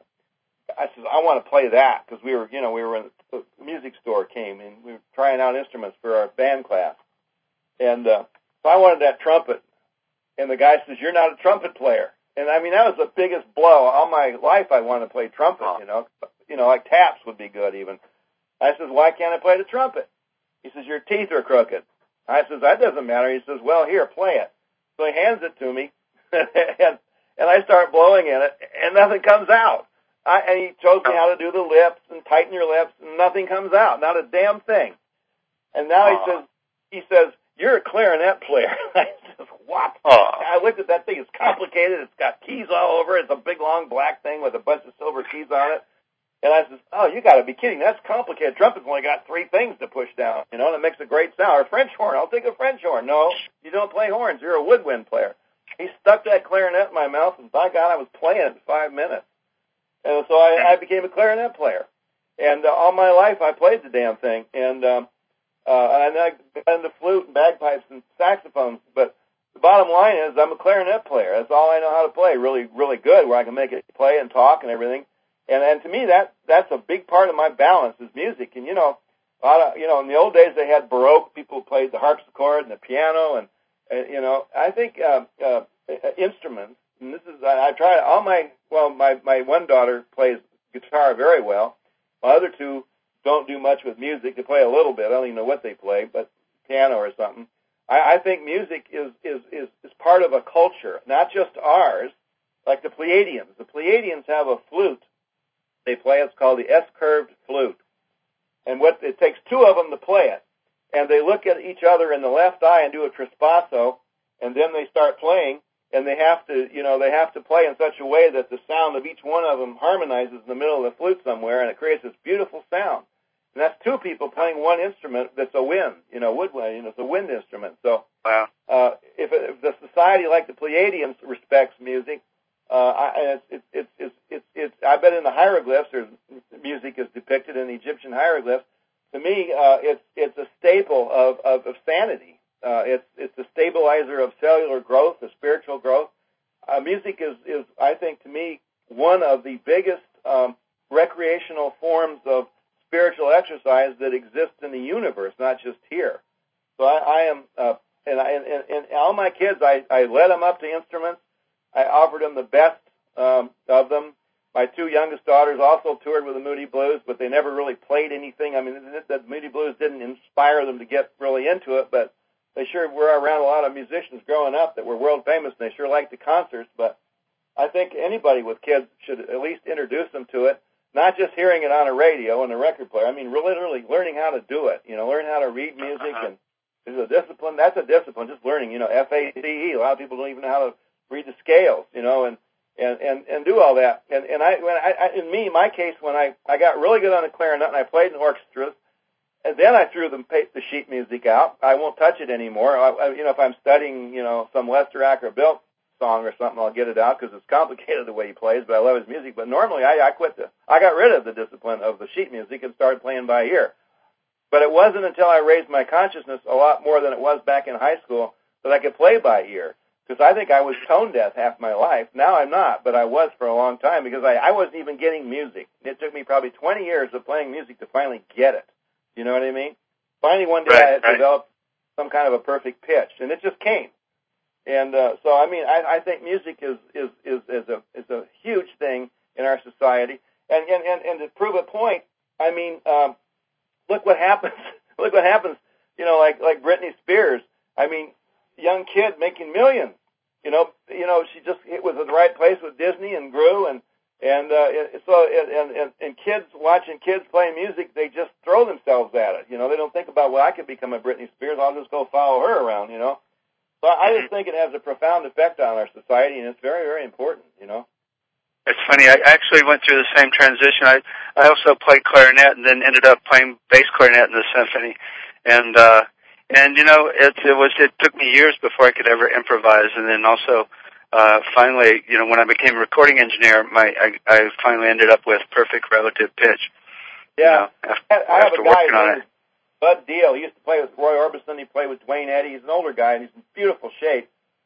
I said, I want to play that because we were, you know, we were in the music store came and we were trying out instruments for our band class, and uh, so I wanted that trumpet. And the guy says, "You're not a trumpet player." And I mean, that was the biggest blow. All my life I wanted to play trumpet, you know. You know, like taps would be good even. I says, "Why can't I play the trumpet?" He says, "Your teeth are crooked." I says, "That doesn't matter." He says, "Well, here, play it." So he hands it to me, and and I start blowing in it, and nothing comes out. I, and he shows me how to do the lips and tighten your lips, and nothing comes out, not a damn thing. And now he says, he says, "You're a clarinet player." I says, "What?" I looked at that thing. It's complicated. It's got keys all over it. It's a big, long black thing with a bunch of silver keys on it. And I says, "Oh, you got to be kidding. That's complicated. Trumpet's only got three things to push down, you know, and it makes a great sound. Or a French horn. I'll take a French horn." "No, you don't play horns. You're a woodwind player." He stuck that clarinet in my mouth, and by God, I was playing it in five minutes. And so I, I became a clarinet player. And uh, all my life, I played the damn thing. And um, uh, and I got into flute and bagpipes and saxophones. But the bottom line is I'm a clarinet player. That's all I know how to play, really, really good, where I can make it play and talk and everything. And and to me, that that's a big part of my balance is music. And, you know, a lot of, you know, in the old days, they had Baroque. People played the harpsichord and the piano. And, uh, you know, I think uh, uh, instruments, and this is, I, I try, all my, well, my, my one daughter plays guitar very well. My other two don't do much with music. They play a little bit. I don't even know what they play, but piano or something. I, I think music is, is, is, is part of a culture, not just ours, like the Pleiadians. The Pleiadians have a flute they play. It's called the S-curved flute. And what it takes two of them to play it. And they look at each other in the left eye and do a trespasso, and then they start playing. And they have to, you know, they have to play in such a way that the sound of each one of them harmonizes in the middle of the flute somewhere, and it creates this beautiful sound. And that's two people playing one instrument that's a wind, you know, woodwind, you know, it's a wind instrument. So, wow. uh, if, if the society like the Pleiadians respects music, uh, I, it's, it's, it's, it's, it's, it's, I bet in the hieroglyphs, there's music is depicted in the Egyptian hieroglyphs. To me, uh, it's, it's a staple of, of, of sanity. Uh, it's it's a stabilizer of cellular growth, of spiritual growth. Uh, music is, is, I think, to me, one of the biggest um, recreational forms of spiritual exercise that exists in the universe, not just here. So I, I am, uh, and, I, and, and all my kids, I, I led them up to instruments. I offered them the best um, of them. My two youngest daughters also toured with the Moody Blues, but they never really played anything. I mean, the Moody Blues didn't inspire them to get really into it, but they sure were around a lot of musicians growing up that were world famous, and they sure liked the concerts. But I think anybody with kids should at least introduce them to it, not just hearing it on a radio and a record player. I mean, literally learning how to do it. You know, learn how to read music, and there's a discipline. That's a discipline, just learning. You know, F A C E. A lot of people don't even know how to read the scales. You know, and and and, and do all that. And and I, when I, I in me, my case, when I I got really good on the clarinet and I played in orchestras. And then I threw the, the sheet music out. I won't touch it anymore. I, I, you know, if I'm studying, you know, some Lester Ackerbilt song or something, I'll get it out because it's complicated the way he plays. But I love his music. But normally, I, I quit the. I got rid of the discipline of the sheet music and started playing by ear. But it wasn't until I raised my consciousness a lot more than it was back in high school that I could play by ear. Because I think I was tone deaf half my life. Now I'm not, but I was for a long time because I, I wasn't even getting music. It took me probably twenty years of playing music to finally get it. You know what I mean? Finally, one day right, I had right. developed some kind of a perfect pitch, and it just came. And uh, so, I mean, I, I think music is, is, is, is, a, is a huge thing in our society. And, and, and, and to prove a point, I mean, um, look what happens. Look what happens, you know, like, like Britney Spears. I mean, young kid making millions. You know, you know, she just it was in the right place with Disney and grew, and And uh, it, so, and, and and kids watching kids playing music, they just throw themselves at it. You know, they don't think about, well, I could become a Britney Spears. I'll just go follow her around. You know, so I just think it has a profound effect on our society, and it's very, very important. You know, it's funny. I actually went through the same transition. I I also played clarinet, and then ended up playing bass clarinet in the symphony. And uh, and you know, it it was it took me years before I could ever improvise, and then also. Uh, finally, you know, when I became a recording engineer, my I, I finally ended up with perfect relative pitch. Yeah, you know, after, I have after a guy named Bud Deal. He used to play with Roy Orbison. He played with Dwayne Eddy. He's an older guy, and he's in beautiful shape.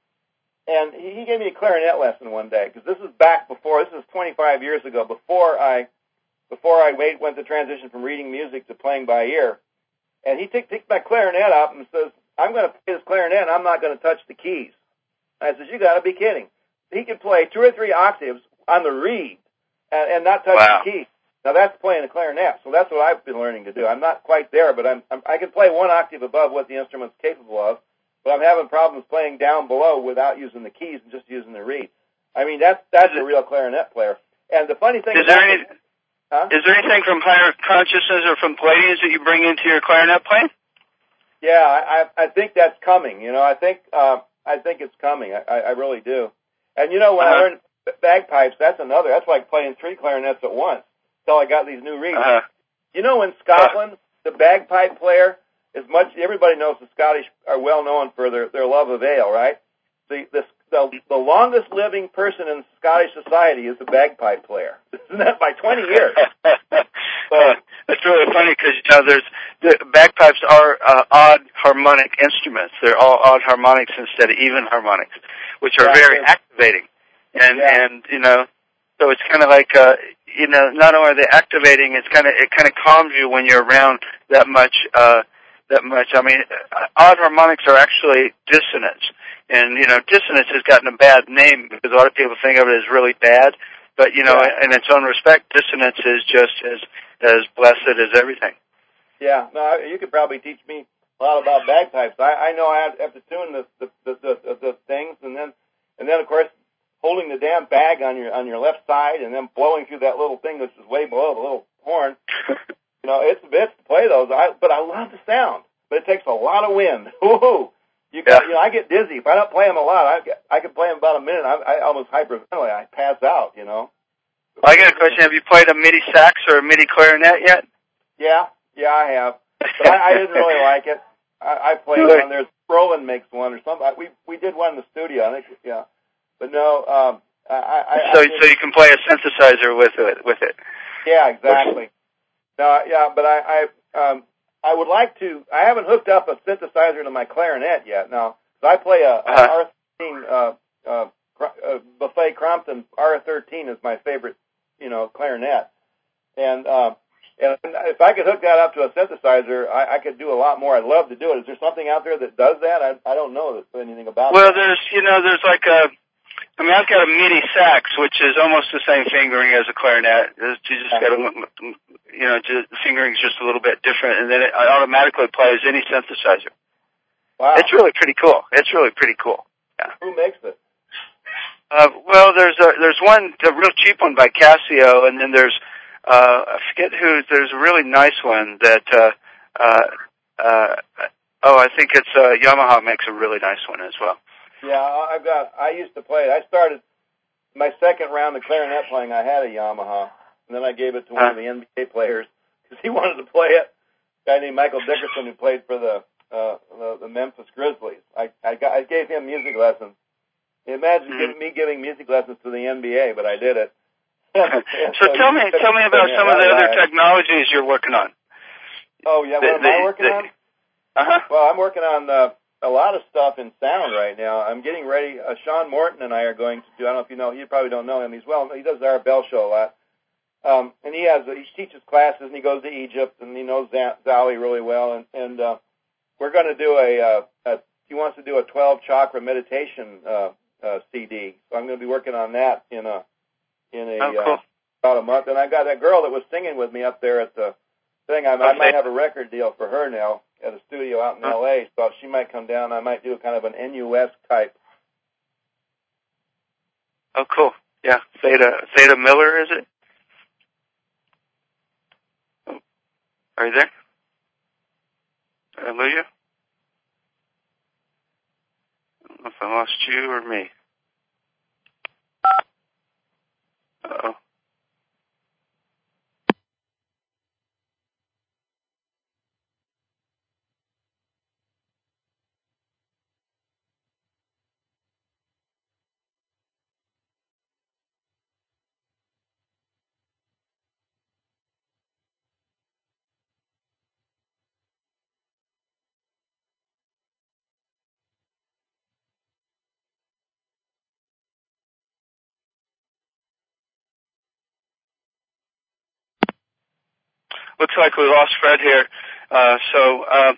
And he, he gave me a clarinet lesson one day because this is back before. This is twenty-five years ago. Before I, before I wait, went the transition from reading music to playing by ear. And he took my clarinet up and says, "I'm going to play this clarinet. And I'm not going to touch the keys." I said, "You got to be kidding." He could play two or three octaves on the reed and, and not touch wow. the key. Now, that's playing a clarinet, so that's what I've been learning to do. I'm not quite there, but I'm, I'm, I can play one octave above what the instrument's capable of, but I'm having problems playing down below without using the keys and just using the reed. I mean, that's that's a real clarinet player. And the funny thing is there any, it, huh? is there anything from higher consciousness or from Palladians that you bring into your clarinet playing? Yeah, I, I think that's coming. You know, I think uh, I think it's coming. I, I really do. And you know, when uh-huh. I learned bagpipes, that's another. That's like playing three clarinets at once. Until I got these new reeds. Uh-huh. You know, in Scotland, uh-huh. the bagpipe player is much. Everybody knows the Scottish are well known for their, their love of ale, right? The, the the the longest living person in Scottish society is the bagpipe player. Isn't that by twenty years? So, it's really funny because you know, there's the bagpipes are uh, odd harmonic instruments. They're all odd harmonics instead of even harmonics, which are yeah, very activating. And yeah. and you know, so it's kind of like uh, you know, not only are they activating, it's kind of it kind of calms you when you're around that much. Uh, that much. I mean, odd harmonics are actually dissonance. And, you know, dissonance has gotten a bad name because a lot of people think of it as really bad. But, you know, yeah. in its own respect, dissonance is just as as blessed as everything. Yeah. No, you could probably teach me a lot about bagpipes. I, I know I have to tune the the, the the the things, and then and then of course holding the damn bag on your on your left side, and then blowing through that little thing which is way below the little horn. You know, it's a bit to play those. I but I love the sound, but it takes a lot of wind. Woo-hoo. You got, yeah. you know, I get dizzy. If I don't play them a lot, I get, I can play them about a minute. I, I almost hyperventilate. I pass out, you know. Well, I got a question. Have you played a MIDI sax or a MIDI clarinet yet? Yeah, yeah, I have. But I, I didn't really like it. I, I played one. There's Roland makes one or something. We we did one in the studio. I think, yeah. But no. Um, I, I, so I so you can play a synthesizer with it with it. Yeah, exactly. No, yeah, but I I um. I would like to. I haven't hooked up a synthesizer to my clarinet yet. Now, I play a, a uh-huh. R thirteen uh, uh, uh, Buffet Crompton R thirteen is my favorite, you know, clarinet. And uh, and if I could hook that up to a synthesizer, I, I could do a lot more. I'd love to do it. Is there something out there that does that? I I don't know anything about. Well, that. there's you know there's like a. I mean, I've got a MIDI sax, which is almost the same fingering as a clarinet. You just got to, you know, just, the fingering's just a little bit different, and then it automatically plays any synthesizer. Wow. It's really pretty cool. It's really pretty cool. Yeah. Who makes it? Uh, well, there's a, there's one, the real cheap one by Casio, and then there's, uh, I forget who, there's a really nice one that, uh, uh, uh, oh, I think it's, uh, Yamaha makes a really nice one as well. Yeah, I've got, I used to play it. I started my second round of clarinet playing, I had a Yamaha, and then I gave it to one huh? of the N B A players because he wanted to play it. A guy named Michael Dickerson who played for the, uh, the, the Memphis Grizzlies. I, I, got, I gave him music lessons. Imagine mm-hmm. giving, me giving music lessons to the N B A, but I did it. so, so tell me, tell me about some of the other technologies you're working on. Oh yeah, what the, am I working the, on? Uh-huh. Well, I'm working on uh, a lot of stuff in sound right now. I'm getting ready. Uh, Sean Morton and I are going to do. I don't know if you know. You probably don't know him. He's well. He does the Arabelle show a lot, um, and he has he teaches classes and he goes to Egypt and he knows Zali really well. And and uh, we're going to do a, uh, a. He wants to do a twelve chakra meditation uh, uh, C D. So I'm going to be working on that in a in a oh, cool. uh, about a month. And I got that girl that was singing with me up there at the thing. I, I might have a record deal for her now at a studio out in huh. L A, so she might come down. I might do a kind of an N U S type. Oh, cool. Yeah, Theta Theta Miller, is it? Oh. Are you there? Did I lose you? I don't know if I lost you or me. Uh-oh. Looks like we lost Fred here, uh, so uh,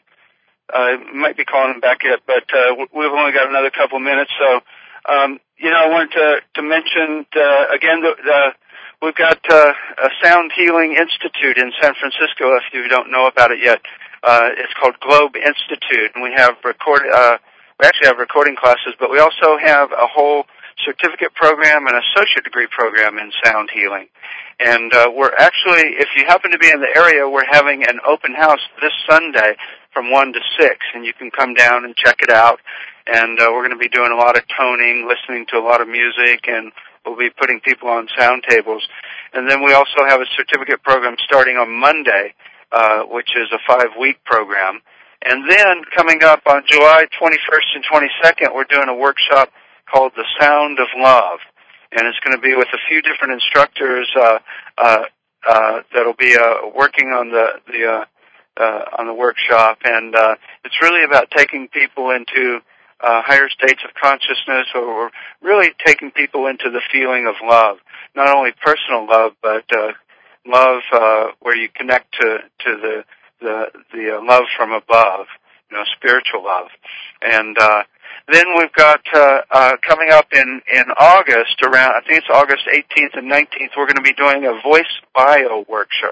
I might be calling him back yet, but uh, we've only got another couple minutes. So, um, you know, I wanted to, to mention, uh, again, the, the, we've got uh, a Sound Healing Institute in San Francisco, if you don't know about it yet. Uh, it's called Globe Institute, and we have record, uh, we actually have recording classes, but we also have a whole certificate program and associate degree program in sound healing. And uh, we're actually, if you happen to be in the area, we're having an open house this Sunday from one to six, and you can come down and check it out. And uh, we're going to be doing a lot of toning, listening to a lot of music, and we'll be putting people on sound tables. And then we also have a certificate program starting on Monday, uh, which is a five-week program. And then coming up on July twenty-first and twenty-second, we're doing a workshop called The Sound of Love. And it's going to be with a few different instructors uh, uh, uh, that'll be uh, working on the the uh, uh, on the workshop, and uh, it's really about taking people into uh, higher states of consciousness, or really taking people into the feeling of love, not only personal love, but uh, love uh, where you connect to to the the the uh, love from above, you know, spiritual love, and. Uh, Then we've got uh, uh, coming up in, in August, around I think it's August eighteenth and nineteenth, we're going to be doing a Voice Bio workshop.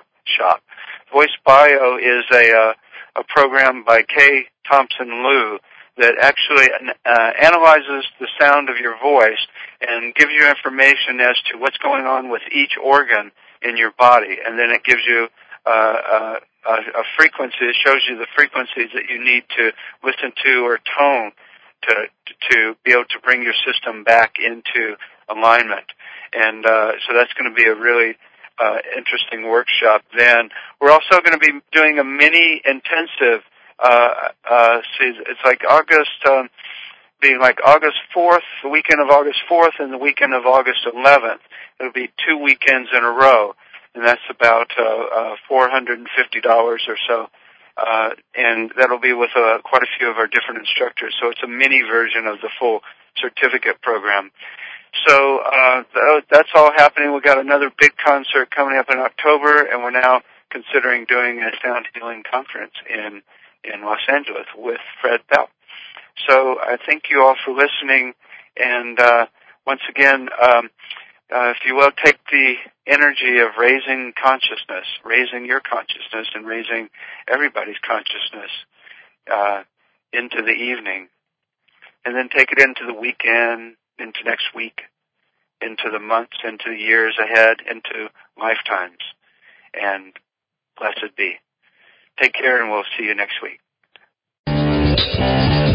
Voice Bio is a uh, a program by Kay Thompson Liu that actually uh, analyzes the sound of your voice and gives you information as to what's going on with each organ in your body, and then it gives you uh, uh, a, a frequency. It shows you the frequencies that you need to listen to or tone to to be able to bring your system back into alignment. And uh, so that's going to be a really uh, interesting workshop. Then we're also going to be doing a mini intensive. Uh, uh, see, it's like August, um, being like August fourth, the weekend of August fourth, and the weekend of August eleventh. It'll be two weekends in a row, and that's about uh, uh, four hundred fifty dollars or so. Uh, and that'll be with uh, quite a few of our different instructors. So it's a mini version of the full certificate program. So uh, th- that's all happening. We've got another big concert coming up in October, and we're now considering doing a sound healing conference in, in Los Angeles with Fred Bell. So I thank you all for listening. And uh, once again, um, Uh, if you will, take the energy of raising consciousness, raising your consciousness, and raising everybody's consciousness uh, into the evening, and then take it into the weekend, into next week, into the months, into the years ahead, into lifetimes. And blessed be. Take care, and we'll see you next week.